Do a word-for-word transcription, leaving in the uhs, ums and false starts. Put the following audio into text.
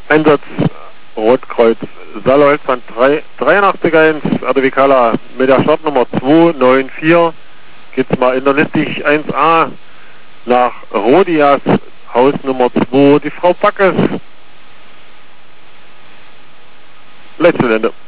Einsatz Rotkreuz Saarlouis dreiundachtzig eins, R D W Kala mit der Startnummer zwei neun vier geht's mal internistisch eins a nach Rodias, Haus Nummer zwei, die Frau Backes. Letztes Ende.